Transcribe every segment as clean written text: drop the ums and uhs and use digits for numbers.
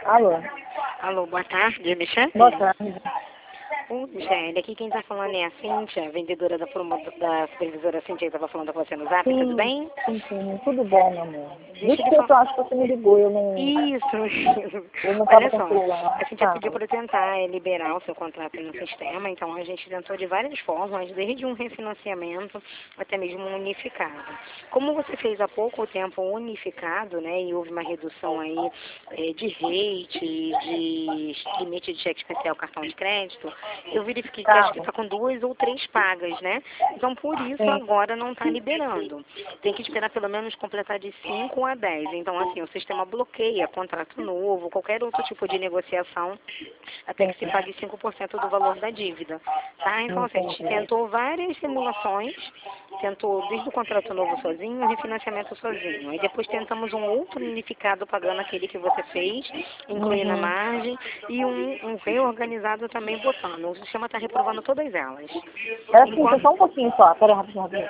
Alô? Alô, boa tarde, Michele? Boa tarde. Michele, aqui quem está falando é a Cíntia, vendedora da supervisora Cíntia, que estava falando com você no Zap, tudo bem? Sim, tudo bom, meu amor. Deixa eu Desculpa, falar. acho que você me ligou, eu não estava Olha com só, o celular. a Cíntia pediu para tentar liberar o seu contrato no sistema, então a gente tentou de várias formas, desde um refinanciamento até mesmo um unificado. Como você fez há pouco tempo unificado, né, e houve uma redução aí de rate, de limite de cheque especial, cartão de crédito, eu verifiquei que acho que está com 2 ou 3 pagas, né? Então, por isso, agora não está liberando. Tem que esperar pelo menos completar de 5 a 10. Então, assim, o sistema bloqueia contrato novo, qualquer outro tipo de negociação, até que se pague 5% do valor da dívida. Tá? Então, assim, a gente tentou várias simulações, tentou desde o contrato novo sozinho, o refinanciamento sozinho. Aí depois tentamos um outro unificado pagando aquele que você fez, incluindo a margem, e um reorganizado também botando. O sistema está reprovando todas elas. Era assim, só um pouquinho só. Pera aí, rapidinho.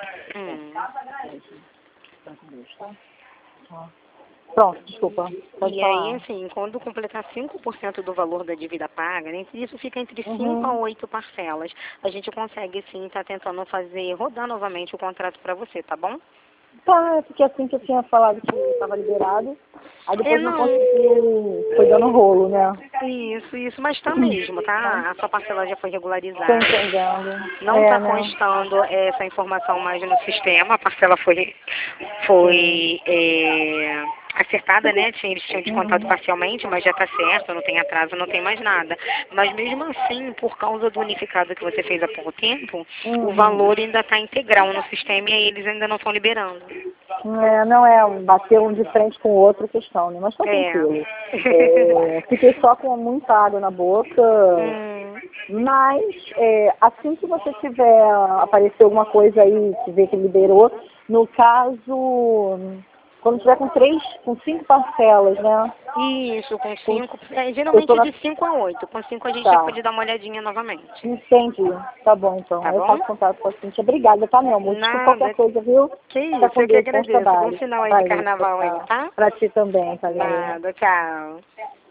Pronto, desculpa. Pode E falar. aí, assim, quando completar 5% do valor da dívida paga, né, isso fica entre 5 a 8 parcelas. A gente consegue, sim, estar tentando rodar novamente o contrato para você, tá bom? Tá, porque assim que eu tinha falado que estava liberado, aí depois não Não. conseguiu, foi dando rolo, né? Isso, mas tá mesmo, tá? A sua parcela já foi regularizada. Tô entendendo. Não está né? constando essa informação mais no sistema, a parcela foi acertada, né? Eles tinham descontado parcialmente, mas já está certo, não tem atraso, não tem mais nada. Mas mesmo assim, por causa do unificado que você fez há pouco tempo, o valor ainda está integral no sistema e aí eles ainda não estão liberando. Bateu um de frente com o outro questão, né? Mas tá tranquilo. Fiquei só com muita água na boca. Mas assim que você tiver, aparecer alguma coisa aí, que vê que liberou, no caso, quando tiver com 5 parcelas, né? Isso, com 5, geralmente de 5 a 8. Com 5 a gente já pode dar uma olhadinha novamente. Entendi. Tá bom, então. Tá Eu bom? faço contato com a Cíntia. Obrigada, tá, meu amor? Desculpa Nada. qualquer coisa, viu? Que isso, Tá com eu que Deus, bom agradeço. Bom trabalho. final aí de Valeu, carnaval aí, tchau. tá? Pra ti também, tá, Nada, tchau.